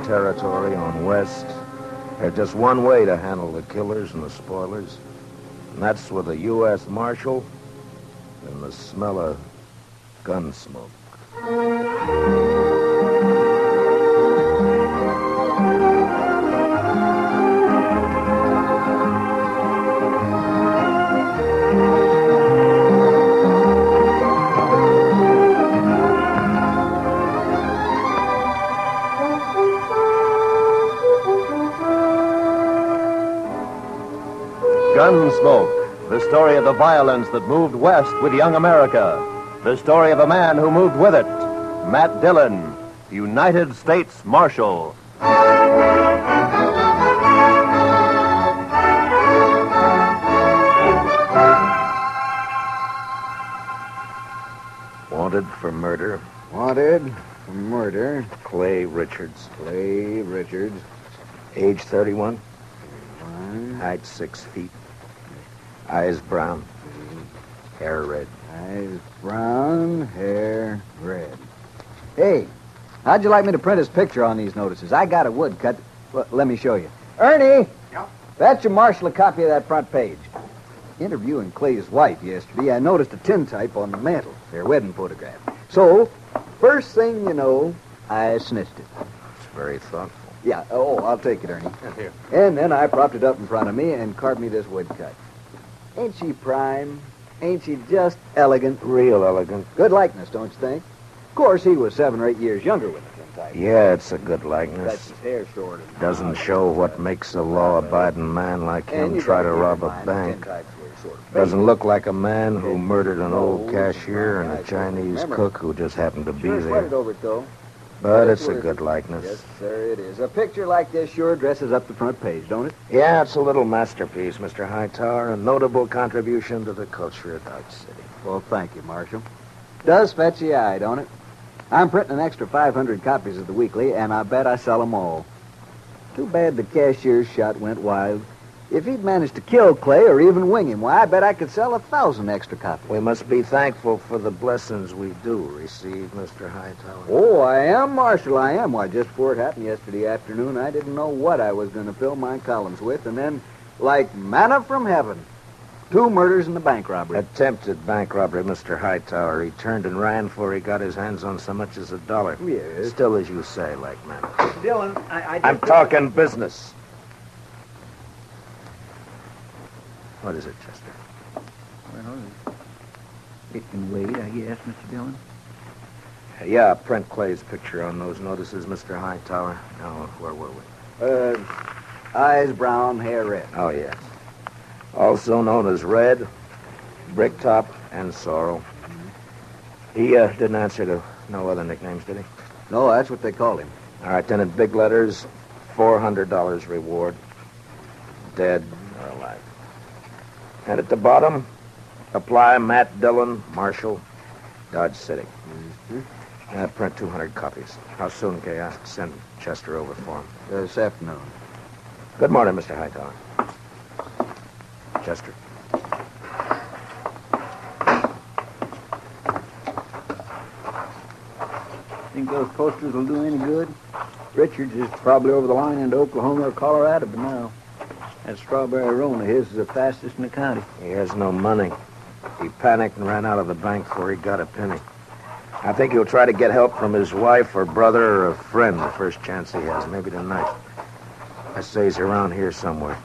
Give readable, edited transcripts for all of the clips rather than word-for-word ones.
territory on West, there's just one way to handle the killers and the spoilers, and that's with a U.S. Marshal and the smell of gun smoke. Gunsmoke, the story of the violence that moved west with young America. The story of a man who moved with it, Matt Dillon, United States Marshal. Wanted for murder. Wanted for murder. Clay Richards. Clay Richards. Age 31. Height 6 feet. Eyes brown. Hair red. Eyes brown, hair red. Hey, how'd you like me to print his picture on these notices? I got a woodcut. Well, let me show you. Ernie! Yep? Fetch your Marshal a copy of that front page. Interviewing Clay's wife yesterday, I noticed a tintype on the mantel, their wedding photograph. So, first thing you know, I snitched it. It's very thoughtful. Yeah, I'll take it, Ernie. Here. And then I propped it up in front of me and carved me this woodcut. Ain't she prime? Ain't she just elegant? Real elegant. Good likeness, don't you think? Of course, he was 7 or 8 years younger with the tintype. Yeah, it's a good That's likeness. his hair short. Doesn't show what makes a law-abiding man like him try to rob a bank. Doesn't look like a man who murdered an old cashier and a Chinese cook who just happened to be Sure sweated there. over it, though. But it's a good likeness. Yes, sir, it is. A picture like this sure dresses up the front page, don't it? Yeah, it's a little masterpiece, Mr. Hightower, a notable contribution to the culture of Dodge City. Well, thank you, Marshal. Does fetch the eye, don't it? I'm printing an extra 500 copies of the weekly, and I bet I sell them all. Too bad the cashier's shot went wild. If he'd managed to kill Clay or even wing him, why, I bet I could sell 1,000 extra copies. We must be thankful for the blessings we do receive, Mr. Hightower. Oh, I am, Marshal, I am. Why, just before it happened yesterday afternoon, I didn't know what I was going to fill my columns with, and then, like manna from heaven, 2 murders and a bank robbery. Attempted bank robbery, Mr. Hightower. He turned and ran before he got his hands on so much as $1. Yes. Still, as you say, like man. Dillon, I'm talking business. What is it, Chester? Well, it can wait, I guess, Mr. Dillon. Yeah, print Clay's picture on those notices, Mr. Hightower. Now, where were we? Eyes brown, hair red. Oh, yes. Also known as Red, Bricktop, and Sorrel. He didn't answer to no other nicknames, did he? No, that's what they called him. All right, then in big letters, $400 reward. Dead or alive. And at the bottom, apply Matt Dillon, Marshal, Dodge City. Print 200 copies. How soon can I send Chester over for him? This afternoon. Good morning, Mr. Hightower. Chester. Think those posters will do any good? Richards is probably over the line into Oklahoma or Colorado by now. That strawberry roan of his is the fastest in the county. He has no money. He panicked and ran out of the bank before he got a penny. I think he'll try to get help from his wife or brother or a friend the first chance he has, maybe tonight. I say he's around here somewhere.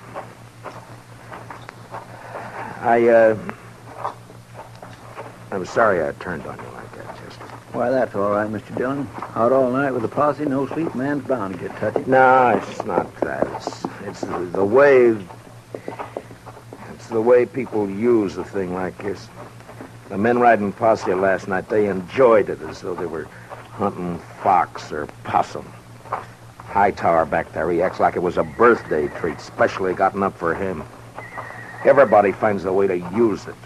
I'm sorry I turned on you like that, Chester. Why, that's all right, Mr. Dillon. Out all night with a posse, no sleep, man's bound to get touchy. No, it's not that. It's the way... It's the way people use a thing like this. The men riding posse last night, they enjoyed it as though they were hunting fox or possum. Hightower back there, he acts like it was a birthday treat, specially gotten up for him. Everybody finds a way to use it.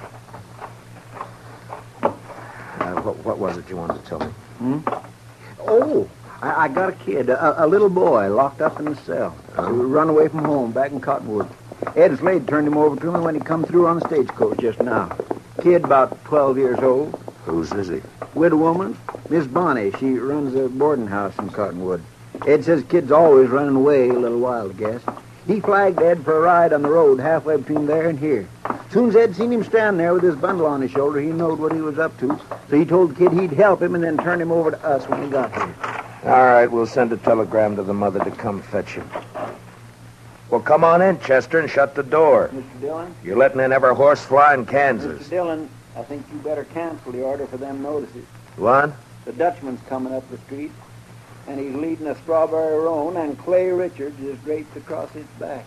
What was it you wanted to tell me? Oh, I got a kid, a little boy, locked up in the cell. He run away from home back in Cottonwood. Ed Slade turned him over to me when he come through on the stagecoach just now. Kid about 12 years old. Whose is he? Widow woman, Miss Bonnie. She runs a boarding house in Cottonwood. Ed says kid's always running away a little wild, I guess. He flagged Ed for a ride on the road halfway between there and here. Soon as Ed seen him stand there with his bundle on his shoulder, he knowed what he was up to. So he told the kid he'd help him and then turn him over to us when he got here. All right, we'll send a telegram to the mother to come fetch him. Well, come on in, Chester, and shut the door. Mr. Dillon? You're letting in every horse fly in Kansas. Mr. Dillon, I think you better cancel the order for them notices. What? The Dutchman's coming up the street, and he's leading a strawberry roan, and Clay Richards is draped across his back.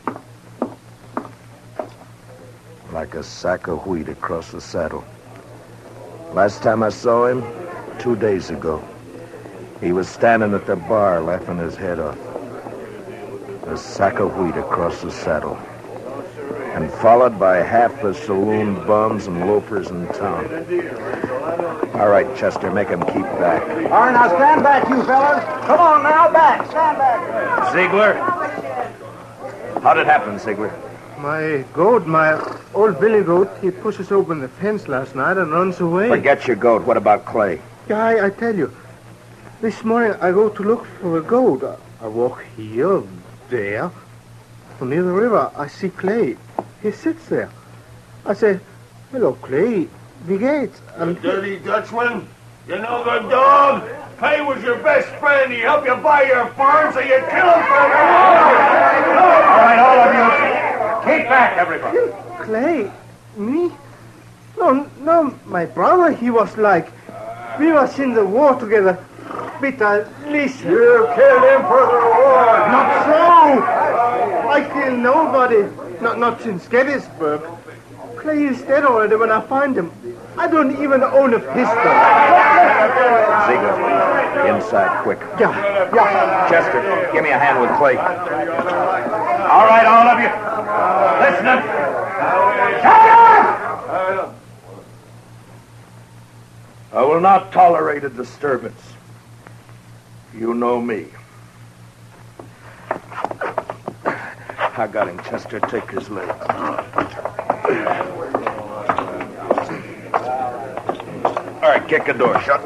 Like a sack of wheat across the saddle. Last time I saw him, 2 days ago, he was standing at the bar laughing his head off. A sack of wheat across the saddle. And followed by half the saloon bums and loafers in town. All right, Chester, make him keep back. All right, now stand back, you fellas. Come on now, back. Stand back. Ziegler? How'd it happen, Ziegler? My goat, my old billy goat, he pushes open the fence last night and runs away. Forget your goat. What about Clay? Yeah, I tell you. This morning I go to look for a goat. I walk here, there. From near the river, I see Clay. He sits there. I say, hello, Clay. Wie geht's? You dirty Dutchman. You know the dog. Clay was your best friend. He helped you buy your farm, so you kill him for it. All right, all of you. Keep back, everybody. Clay? Me? No, my brother, he was like... We was in the war together. But listen. You killed him for the war. Not so! I kill nobody. Not since Gettysburg. Clay is dead already when I find him. I don't even own a pistol. Ziegler, inside, quick. Yeah. Chester, give me a hand with Clay. All right, all of you. Listen. Shut up! I will not tolerate a disturbance. You know me. I got him, Chester. Take his leg. All right, kick the door shut.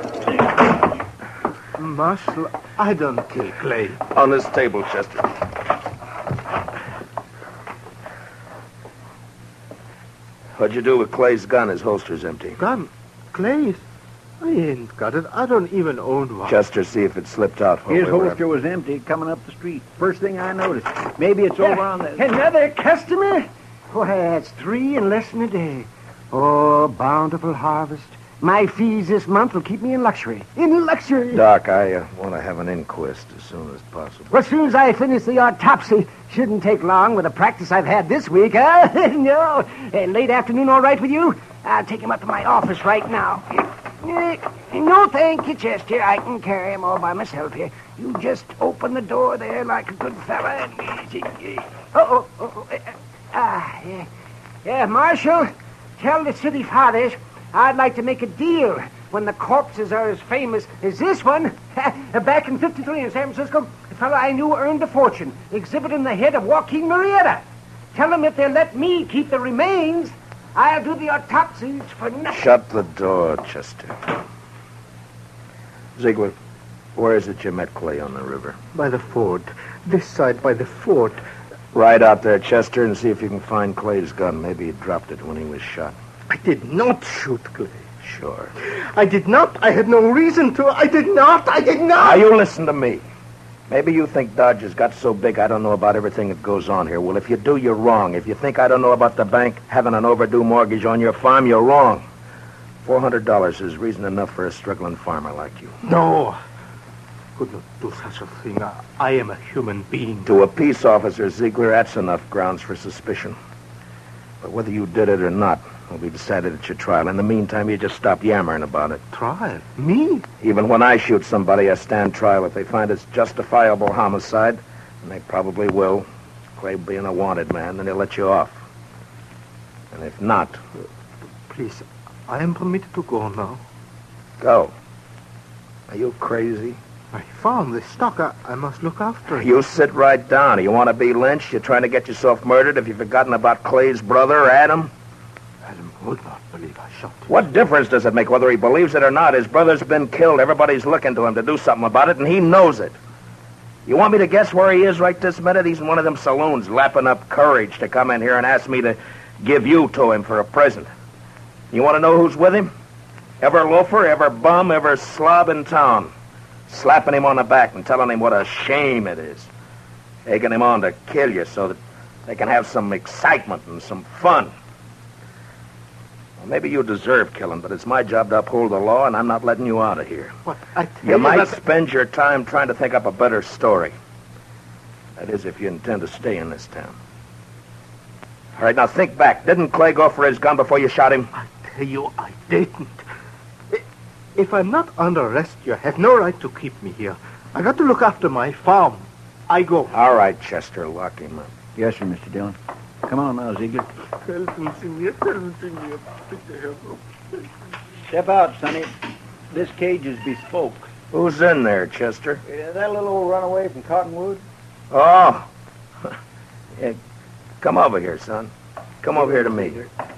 Marshal, I don't kill Clay. On this table, Chester. What'd you do with Clay's gun? His holster's empty. Gun? Clay's? I ain't got it. I don't even own one. Chester, see if it slipped out. His holster was empty coming up the street. First thing I noticed. Maybe it's over on the... Another customer? Why, that's 3 in less than a day. Oh, bountiful harvest. My fees this month will keep me in luxury. In luxury. Doc, I want to have an inquest as soon as possible. Well, as soon as I finish the autopsy, shouldn't take long with the practice I've had this week, huh? No. Late afternoon all right with you? I'll take him up to my office right now. No, thank you, Chester. I can carry him all by myself here. You just open the door there like a good fella and... Yeah, Marshal, tell the city fathers I'd like to make a deal when the corpses are as famous as this one. Back in 53 in San Francisco, a fellow I knew earned a fortune exhibiting the head of Joaquin Murrieta. Tell them if they'll let me keep the remains, I'll do the autopsies for nothing. Shut the door, Chester. Ziegler, where is it you met Clay on the river? By the fort. This side by the fort. Ride out there, Chester, and see if you can find Clay's gun. Maybe he dropped it when he was shot. I did not shoot Clay. Sure. I did not. I had no reason to. I did not. Now, you listen to me. Maybe you think Dodge has got so big I don't know about everything that goes on here. Well, if you do, you're wrong. If you think I don't know about the bank having an overdue mortgage on your farm, you're wrong. $400 is reason enough for a struggling farmer like you. No. Could not do such a thing. I am a human being. To a peace officer, Ziegler, that's enough grounds for suspicion. But whether you did it or not will be decided at your trial. In the meantime, you just stop yammering about it. Trial? Me? Even when I shoot somebody, I stand trial. If they find it's justifiable homicide, and they probably will, Clay being a wanted man, then they'll let you off. And if not... Please, I am permitted to go now. Go. Are you crazy? I found this stock. I must look after it. You sit right down. You want to be lynched? You're trying to get yourself murdered? Have you forgotten about Clay's brother, Adam? Adam would not believe I shot him. What difference does it make whether he believes it or not? His brother's been killed. Everybody's looking to him to do something about it, and he knows it. You want me to guess where he is right this minute? He's in one of them saloons lapping up courage to come in here and ask me to give you to him for a present. You want to know who's with him? Every loafer, every bum, every slob in town. Slapping him on the back and telling him what a shame it is. Egging him on to kill you so that they can have some excitement and some fun. Well, maybe you deserve killing, but it's my job to uphold the law, and I'm not letting you out of here. What? I tell You might spend your time trying to think up a better story. That is, if you intend to stay in this town. All right, now think back. Didn't Clay go for his gun before you shot him? I tell you, I didn't. If I'm not under arrest, you have no right to keep me here. I got to look after my farm. I go. All right, Chester, lock him up. Yes, sir, Mr. Dillon. Come on now, Ziegler. Step out, Sonny. This cage is bespoke. Who's in there, Chester? That little old runaway from Cottonwood? Oh. Yeah, come over here, son. Come over here to me.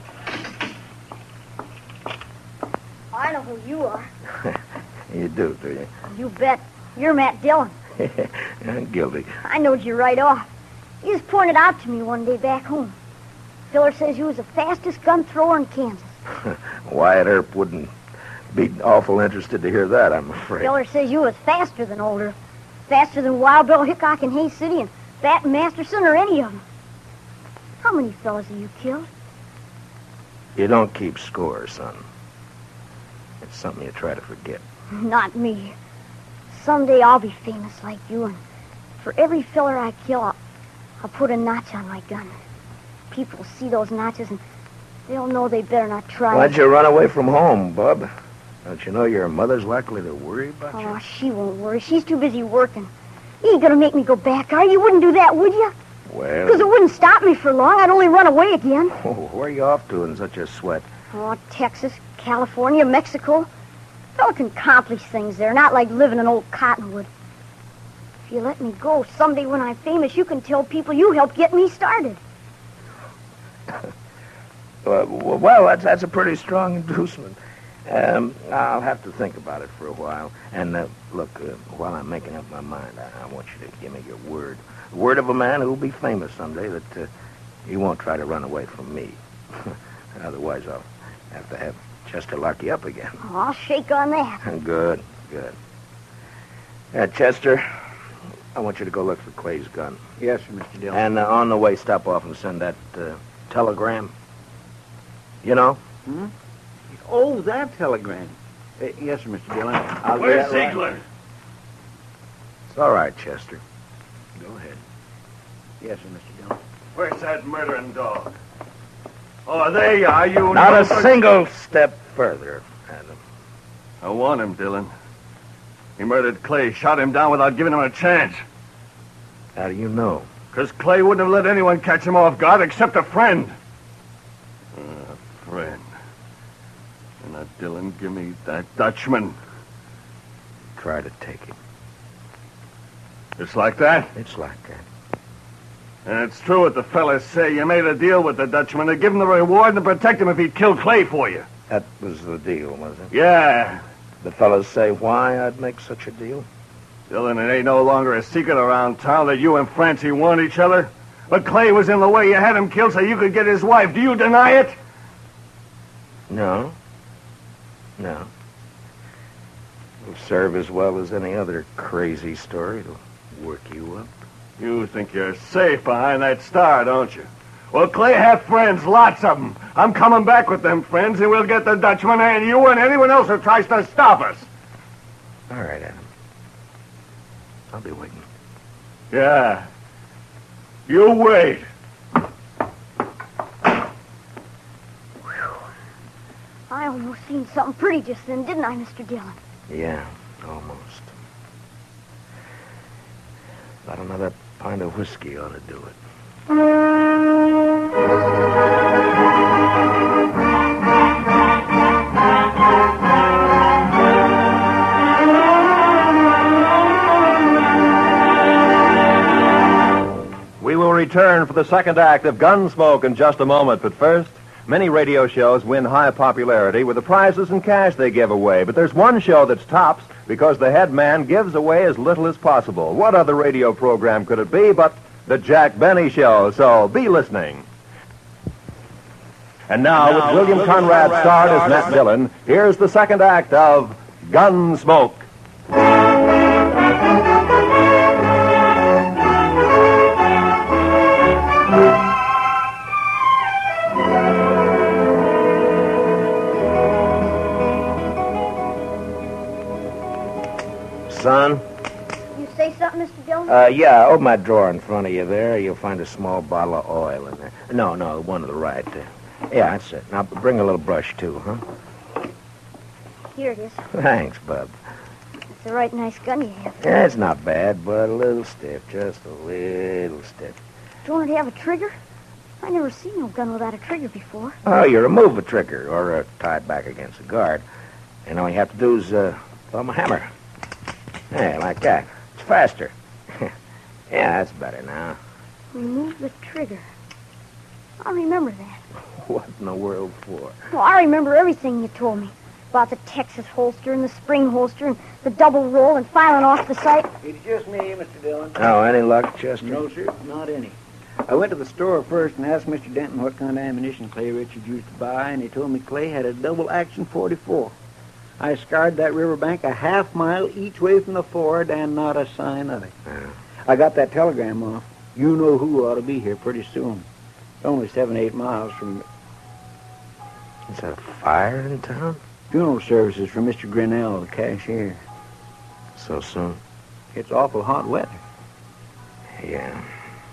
I know who you are. You do you? You bet. You're Matt Dillon. I'm guilty. I knowed you right off. You just pointed out to me one day back home. Filler says you was the fastest gun thrower in Kansas. Wyatt Earp wouldn't be awful interested to hear that, I'm afraid. Filler says you was faster than Older. Faster than Wild Bill Hickok in Hayes City and Bat Masterson or any of them. How many fellas have you killed? You don't keep score, son. It's something you try to forget. Not me. Someday I'll be famous like you, and for every filler I kill, I'll put a notch on my gun. People will see those notches, and they'll know they better not try. Why'd you run away from home, bub? Don't you know your mother's likely to worry about you? Oh, she won't worry. She's too busy working. You ain't gonna make me go back, are you? You wouldn't do that, would you? Well... Because it wouldn't stop me for long. I'd only run away again. Oh, where are you off to in such a sweat? Oh, Texas, California, Mexico. Fella can accomplish things there, not like living in old Cottonwood. If you let me go, someday when I'm famous, you can tell people you helped get me started. Well, that's a pretty strong inducement. I'll have to think about it for a while. And, look, while I'm making up my mind, I want you to give me your word. The word of a man who'll be famous someday that he won't try to run away from me. Otherwise, I'll have to have Chester lock you up again. Oh, I'll shake on that. Good. Chester, I want you to go look for Clay's gun. Yes, sir, Mr. Dillon. And on the way, stop off and send that telegram. You know? Hmm? Oh, that telegram. Yes, sir, Mr. Dillon. I'll do Where's that Ziegler? right. It's all right, Chester. Go ahead. Yes, sir, Mr. Dillon. Where's that murdering dog? Oh, there you are, you... Not a single step further, Adam. I want him, Dillon. He murdered Clay, shot him down without giving him a chance. How do you know? Because Clay wouldn't have let anyone catch him off guard except a friend. A friend. And now, Dillon, give me that Dutchman. Try to take him. Just like that? It's like that. And it's true what the fellas say. You made a deal with the Dutchman to give him the reward and to protect him if he'd kill Clay for you. That was the deal, was it? Yeah. The fellas say why I'd make such a deal? Dillon, it ain't no longer a secret around town that you and Francie want each other. But Clay was in the way. You had him killed so you could get his wife. Do you deny it? No. It'll serve as well as any other crazy story. It'll work you up. You think you're safe behind that star, don't you? Well, Clay had friends, lots of them. I'm coming back with them friends, and we'll get the Dutchman and you and anyone else who tries to stop us. All right, Adam. I'll be waiting. Yeah. You wait. I almost seen something pretty just then, didn't I, Mr. Dillon? Yeah, almost. About another pint of whiskey ought to do it. We will return for the second act of Gunsmoke in just a moment, but first, Many radio shows win high popularity with the prizes and cash they give away, but there's one show that's tops because the head man gives away as little as possible. What other radio program could it be but the Jack Benny Show? So be listening. And now, with William Conrad starred as Matt Dillon, here's the second act of Gunsmoke. Son? You say something, Mr. Dillon? Yeah, open that drawer in front of you there. You'll find a small bottle of oil in there. No, one to the right there. Yeah, that's it. Now, bring a little brush, too, huh? Here it is. Thanks, bub. It's a right nice gun you have. Yeah, it's not bad, but a little stiff. Just a little stiff. Don't it have a trigger? I never seen no gun without a trigger before. Oh, you remove the trigger or tie it back against the guard. And all you have to do is thumb a hammer. Yeah, like that. It's faster. Yeah, that's better now. Remove the trigger. I remember that. What in the world for? Well, I remember everything you told me. About the Texas holster and the spring holster and the double roll and filing off the sight. It's just me, Mr. Dillon. Oh, any luck, Chester? No, sir, not any. I went to the store first and asked Mr. Denton what kind of ammunition Clay Richards used to buy, and he told me Clay had a double-action .44. I scoured that riverbank a half-mile each way from the ford, and not a sign of it. Yeah. I got that telegram off. You know who ought to be here pretty soon. It's only 7-8 miles from... Is that a fire in town? Funeral services for Mr. Grinnell, the cashier. So soon? It's awful hot weather. Yeah.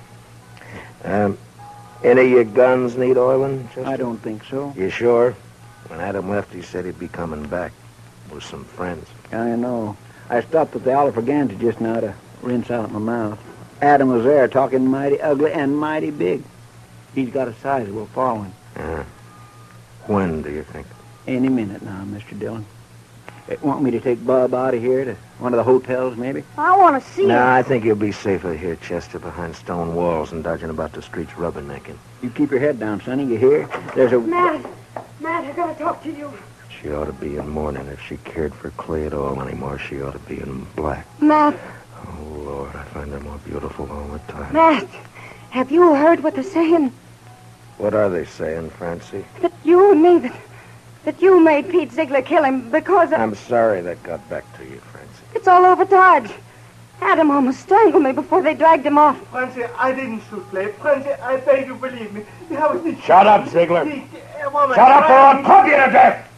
Any of your guns need oiling, Chester? I don't think so. You sure? When Adam left, he said he'd be coming back with some friends. I know. I stopped at the Oliver Gantry just now to rinse out my mouth. Adam was there talking mighty ugly and mighty big. He's got a sizable following. Yeah. When do you think? Any minute now, Mr. Dillon. Want me to take Bob out of here to one of the hotels, maybe? I want to see No, it. I think you'll be safer here, Chester, behind stone walls and dodging about the streets rubbernecking. You keep your head down, Sonny. You hear? There's a... Matt, I gotta talk to you. She ought to be in mourning. If she cared for Clay at all anymore, she ought to be in black. Matt, Oh, Lord, I find her more beautiful all the time. Matt, have you heard what they're saying? What are they saying, Francie? That you and me, that you made Pete Ziegler kill him because of... I'm sorry that got back to you, Francie. It's all over Dodge. Adam almost strangled me before they dragged him off. Francie, I didn't shoot Clay. Francie, I beg you, believe me. Shut up, Ziegler. Shut Shut up or I'll club you to death!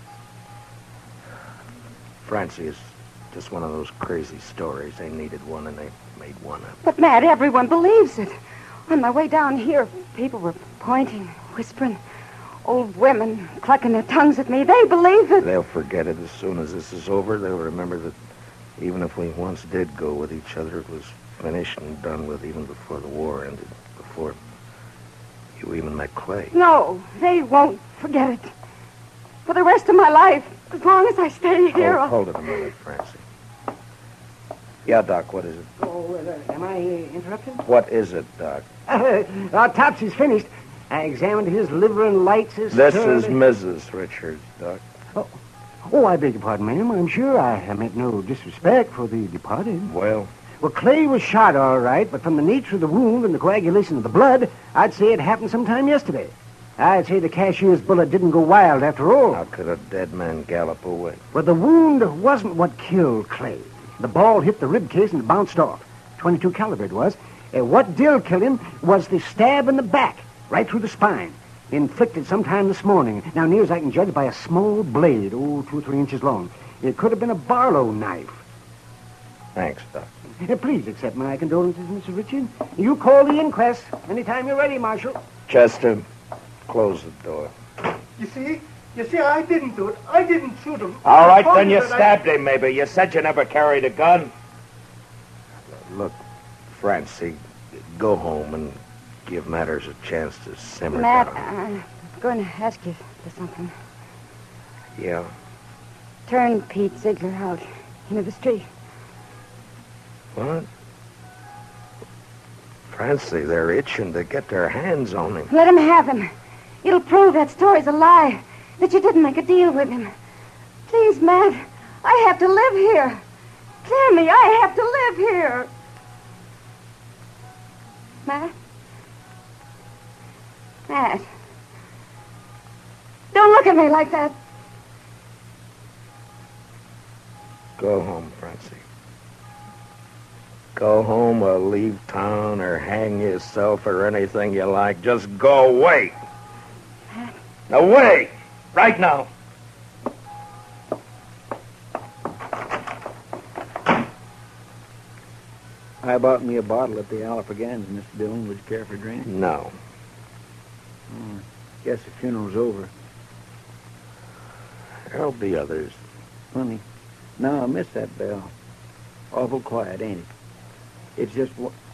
Francie is just one of those crazy stories. They needed one and they made one up. But, Matt, everyone believes it. On my way down here, people were pointing, whispering. Old women clucking their tongues at me. They believe it. They'll forget it as soon as this is over. They'll remember that even if we once did go with each other, it was finished and done with even before the war ended, before you even met Clay. No, they won't forget it. For the rest of my life, as long as I stay here. Hold it a minute, Francie. Yeah, Doc, what is it? Oh, am I interrupted? What is it, Doc? Topsy's finished. I examined his liver and lights. This is Mrs. Richards, Doc. Oh, I beg your pardon, ma'am. I'm sure I meant no disrespect for the departed. Well, Clay was shot all right, but from the nature of the wound and the coagulation of the blood, I'd say it happened sometime yesterday. I'd say the cashier's bullet didn't go wild after all. how could a dead man gallop away? But the wound wasn't what killed Clay. The ball hit the rib cage and bounced off. 22 caliber it was. What did kill him was the stab in the back, right through the spine, inflicted sometime this morning. Now, near as I can judge, by a small blade, 2 or 3 inches long. It could have been a Barlow knife. Thanks, Doc. Please accept my condolences, Mr. Richard. You call the inquest anytime you're ready, Marshal. Chester, close the door. You see, I didn't do it. I didn't shoot him. All right, I told then you that stabbed him, maybe. You said you never carried a gun. Look, Francie, go home and give matters a chance to simmer Matt, down. I'm going to ask you for something. Yeah? Turn Pete Ziegler out into the street. What? Francie, they're itching to get their hands on him. Let him have him. It'll prove that story's a lie, that you didn't make a deal with him. Please, Matt, I have to live here. Clear me, I have to live here. Matt? Matt. Don't look at me like that. Go home, Francie. Go home or leave town or hang yourself or anything you like. Just go away. Away! Right now. I bought me a bottle at the Alafragans, Mr. Dillon. Would you care for a drink? No. Guess the funeral's over. There'll be others. Funny. No, I missed that bell. Awful quiet, ain't it? It's just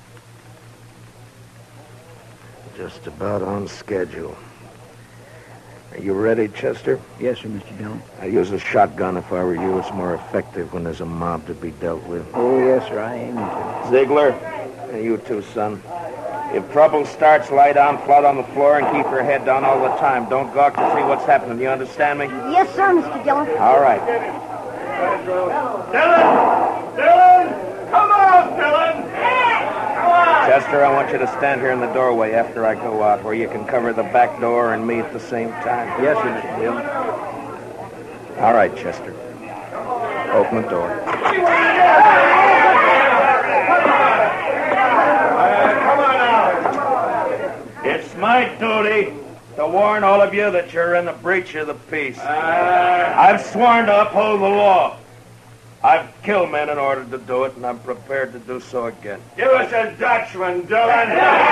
Just about on schedule. Are you ready, Chester? Yes, sir, Mr. Dillon. I'd use a shotgun if I were you. It's more effective when there's a mob to be dealt with. Oh, yes, sir, I aim to. Ziegler, and you too, son. If trouble starts, lie down flat on the floor and keep your head down all the time. Don't gawk to see what's happening. You understand me? Yes, sir, Mr. Dillon. All right. Dillon! Come on, Dillon! Come on! Chester, I want you to stand here in the doorway after I go out, where you can cover the back door and me at the same time. Yes, sir, Mr. Dillon. All right, Chester. Open the door. Come on now. It's my duty to warn all of you that you're in the breach of the peace. I've sworn to uphold the law. I've killed men in order to do it, and I'm prepared to do so again. Give us a Dutchman, Dillon.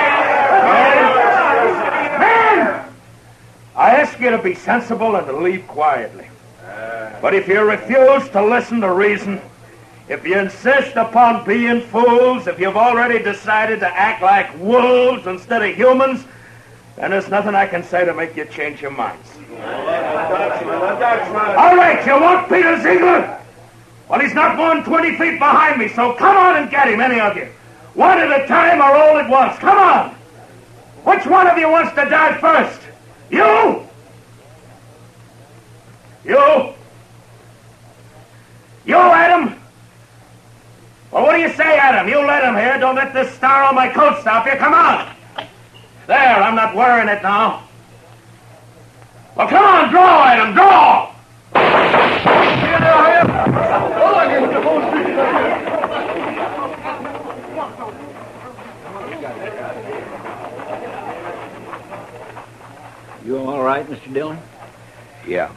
Men! I ask you to be sensible and to leave quietly. But if you refuse to listen to reason, if you insist upon being fools, if you've already decided to act like wolves instead of humans, then there's nothing I can say to make you change your minds. A Dutchman. All right, you want Peter Ziegler? Well, he's not more than 20 feet behind me, so come on and get him, any of you. One at a time or all at once. Come on. Which one of you wants to die first? You? You? You, Adam? Well, what do you say, Adam? You let him here. Don't let this star on my coat stop you. Come on. There, I'm not wearing it now. Well, come on, draw, Adam, draw! You all right, Mr. Dillon? Yeah.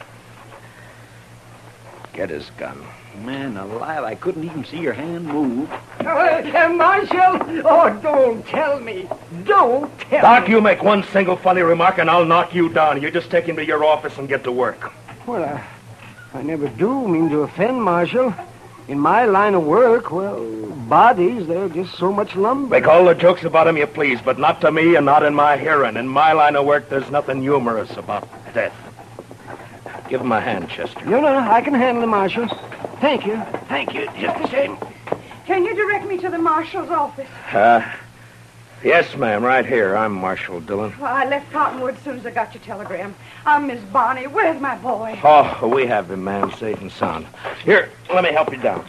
Get his gun. Man alive, I couldn't even see your hand move. Marshal? Oh, don't tell me. Don't tell Doc, me. you make one single funny remark and I'll knock you down. You just take him to your office and get to work. Well, I never do mean to offend, Marshal. In my line of work, well, bodies, they're just so much lumber. Make all the jokes about him you please, but not to me and not in my hearing. In my line of work, there's nothing humorous about death. Give him a hand, Chester. No, I can handle it, Marshal. Thank you. Thank you. Just the same. Can you direct me to the marshal's office? Yes, ma'am, right here. I'm Marshal Dillon. Well, I left Cottonwood as soon as I got your telegram. I'm Miss Bonnie. Where's my boy? Oh, we have him, ma'am, safe and sound. Here, let me help you down.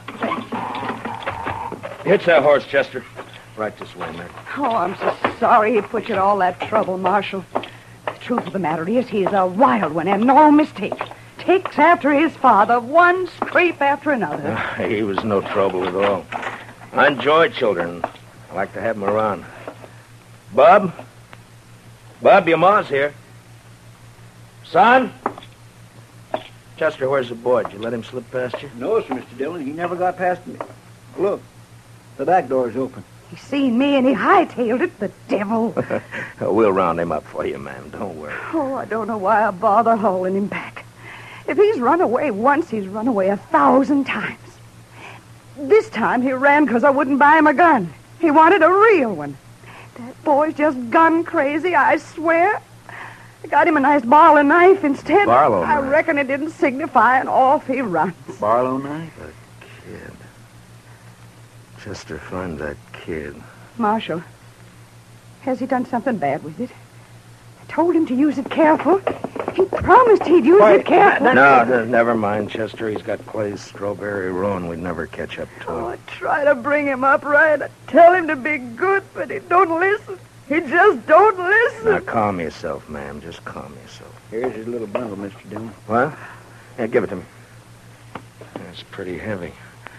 Hitch that horse, Chester. Right this way, ma'am. Oh, I'm so sorry he put you to all that trouble, Marshal. The truth of the matter is he's a wild one and no mistake. Takes after his father, one scrape after another. He was no trouble at all. I enjoy children. I like to have them around. Bob? Bob, your ma's here. Son? Chester, where's the boy? Did you let him slip past you? No, sir, Mr. Dillon. He never got past me. Look, the back door's open. He seen me and he hightailed it, the devil. We'll round him up for you, ma'am. Don't worry. Oh, I don't know why I bother hauling him back. If he's run away once, he's run away 1,000 times. This time he ran because I wouldn't buy him a gun. He wanted a real one. That boy's just gun crazy, I swear. I got him a nice Barlow knife instead. Barlow I knife? reckon it didn't signify, and off he runs. Barlow knife? The kid. Chester, find that kid. Marshal, has he done something bad with it? told him to use it careful. He promised he'd use it careful. No, never mind, Chester. He's got Clay's strawberry roan. We'd never catch up to him. I try to bring him up right. I tell him to be good, but he don't listen. He just don't listen. Now, calm yourself, ma'am. Just calm yourself. Here's his little bundle, Mr. Dillon. What? Yeah, give it to me. It's pretty heavy.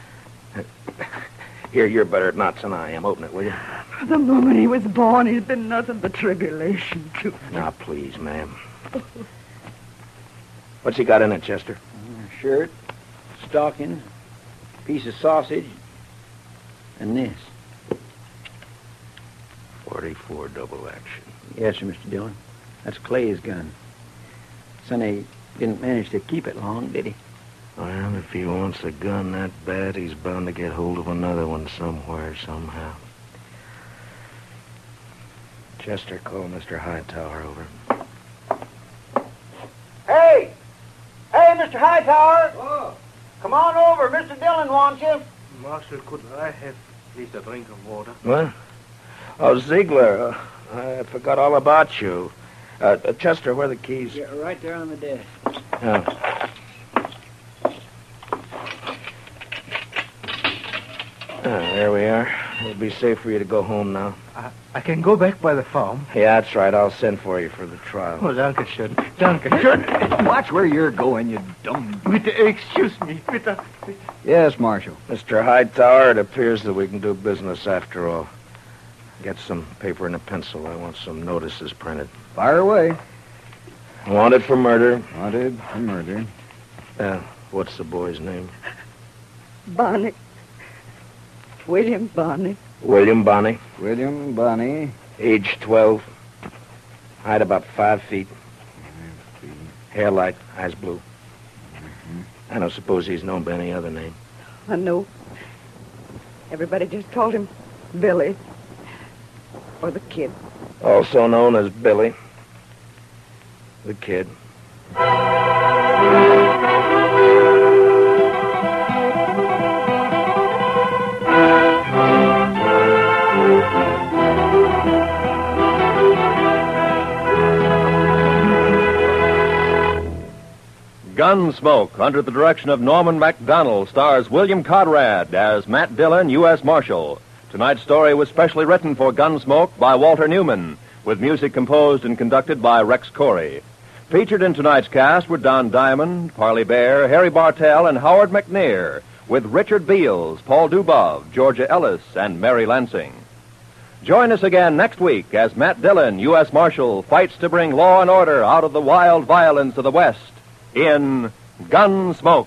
Here, you're better at knots than I am. Open it, will you? The moment he was born, he's been nothing but tribulation to me. Now, please, ma'am. What's he got in it, Chester? Shirt, stockings, piece of sausage, and this. 44 double action. Yes, sir, Mr. Dillon. That's Clay's gun. Sonny didn't manage to keep it long, did he? Well, if he wants a gun that bad, he's bound to get hold of another one somewhere, somehow. Chester, call Mr. Hightower over. Hey! Hey, Mr. Hightower! Oh. Come on over. Mr. Dillon wants you. Marshal, could I have please a drink of water? What? Oh, Ziegler, I forgot all about you. Chester, where are the keys? Yeah, right there on the desk. There we are. It'll be safe for you to go home now. I can go back by the farm. Yeah, that's right. I'll send for you for the trial. Oh, danke schön. Danke schön. Watch where you're going, you dumb... Excuse me. Yes, Marshal. Mr. Hightower, it appears that we can do business after all. Get some paper and a pencil. I want some notices printed. Fire away. Wanted for murder. Wanted for murder. What's the boy's name? Bonnie. William Bonnie. William Bonnie. William Bonnie. Age 12. Height about 5 feet. Hair light, eyes blue. I don't suppose he's known by any other name. I know. Everybody just called him Billy. Or the Kid. Also known as Billy. The Kid. Gunsmoke, under the direction of Norman MacDonald, stars William Conrad as Matt Dillon, U.S. Marshal. Tonight's story was specially written for Gunsmoke by Walter Newman, with music composed and conducted by Rex Corey. Featured in tonight's cast were Don Diamond, Parley Bear, Harry Bartell, and Howard McNear, with Richard Beals, Paul Dubov, Georgia Ellis, and Mary Lansing. Join us again next week as Matt Dillon, U.S. Marshal, fights to bring law and order out of the wild violence of the West in Gunsmoke.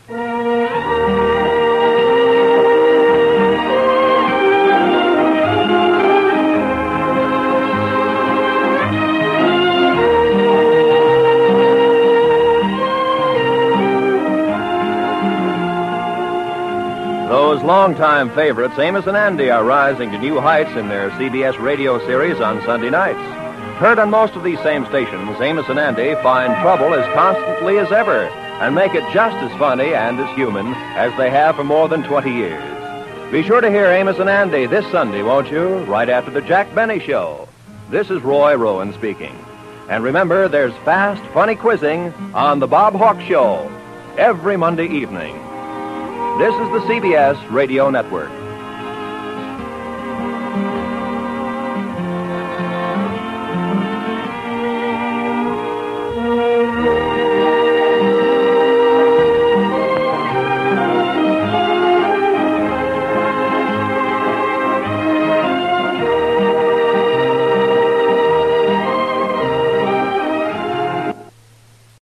Those longtime favorites, Amos and Andy, are rising to new heights in their CBS radio series on Sunday nights. Heard on most of these same stations, Amos and Andy find trouble as constantly as ever and make it just as funny and as human as they have for more than 20 years. Be sure to hear Amos and Andy this Sunday, won't you? Right after the Jack Benny Show. This is Roy Rowan speaking. And remember, there's fast, funny quizzing on The Bob Hawk Show every Monday evening. This is the CBS Radio Network.